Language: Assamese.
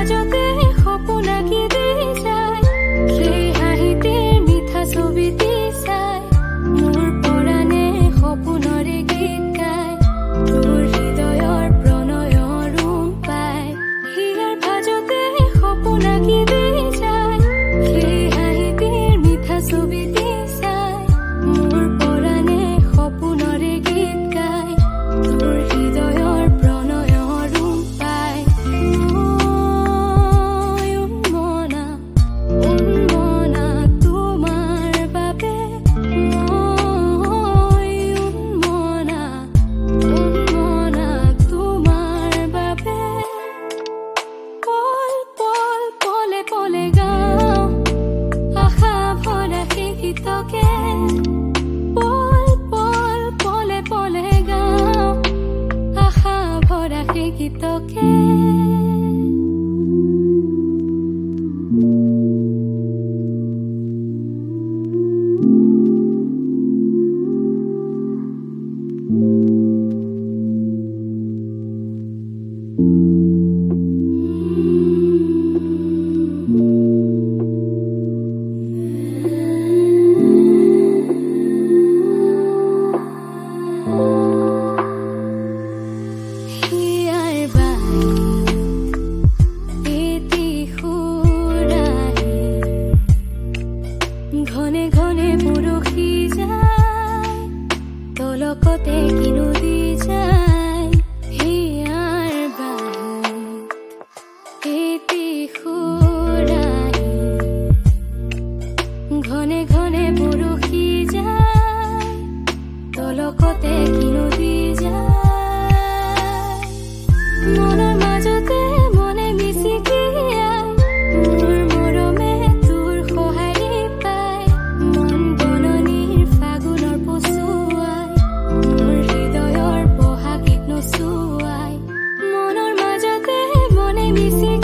মাজতে সপোন আঁকি দি যায় সেই হাঁহিতেৰ মিঠা ছবিটি চাই মোৰ পৰাণে সপোনৰে গীত গায় তোৰ হৃদয়ৰ প্ৰণয়ৰ ৰূপ পায় হিয়াৰ ভাজতে সপোন আঁকি দি যায় সেই হাঁহিতেৰ মিঠা ছবিটি চাই মোৰ পৰাণে সপোনৰে গীত গায় তোৰ হৃদয়ৰ প্ৰণয়ৰ ৰূপ পায় উন্মনা উন্মনা তোমাৰ বাবে উন্মনা উন্মনা তোমাৰ বাবে পল পল পলে পলে গাওঁ আশা ভৰা সেই গীতকে পল পল পলে পলে গাওঁ আশা ভৰা সেই গীতকে হিয়াৰ বায়ু এটি সুৰাহি ঘনে ঘনে বৰষি যায় তলকতে কিনো দি যায় হিয়াৰ বায়ু এটি সুৰাহি ঘনে ঘনে বৰষি যায় তলকতে কিনো দি যায় মনৰ মাজতে মনে মিচিকিয়াই মোৰ মৰমে তোৰ সঁহাৰি পায় মন বননিৰ ফাগুনৰ পচুৱাই মোৰ হৃদয়ৰ বহাগীত নচুৱাই মনৰ মাজতে মনে মিচি